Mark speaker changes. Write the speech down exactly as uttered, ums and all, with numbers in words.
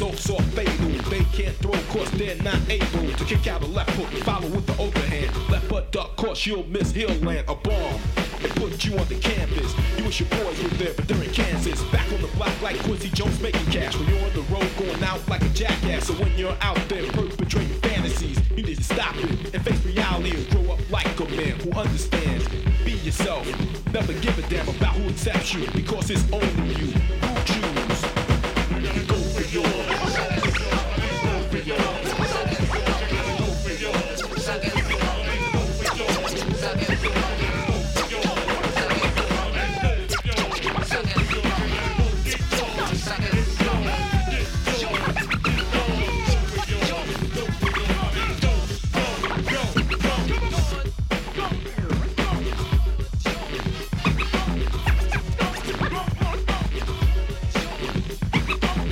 Speaker 1: so soft fatal. They can't throw, cause they're not able to kick out a left hook and follow with the overhand. Left butt duck, cause you'll miss, he'll land a bomb and put you on the canvas. You wish your boys were there, but they're in Kansas. Back on the block like Quincy Jones making cash. When you're on the road going out like a jackass. So when you're out there perpetrating fantasies, you need to stop it and face reality and grow up like a man who understands. Be yourself, never give a damn about who accepts you, because it's only you who choose.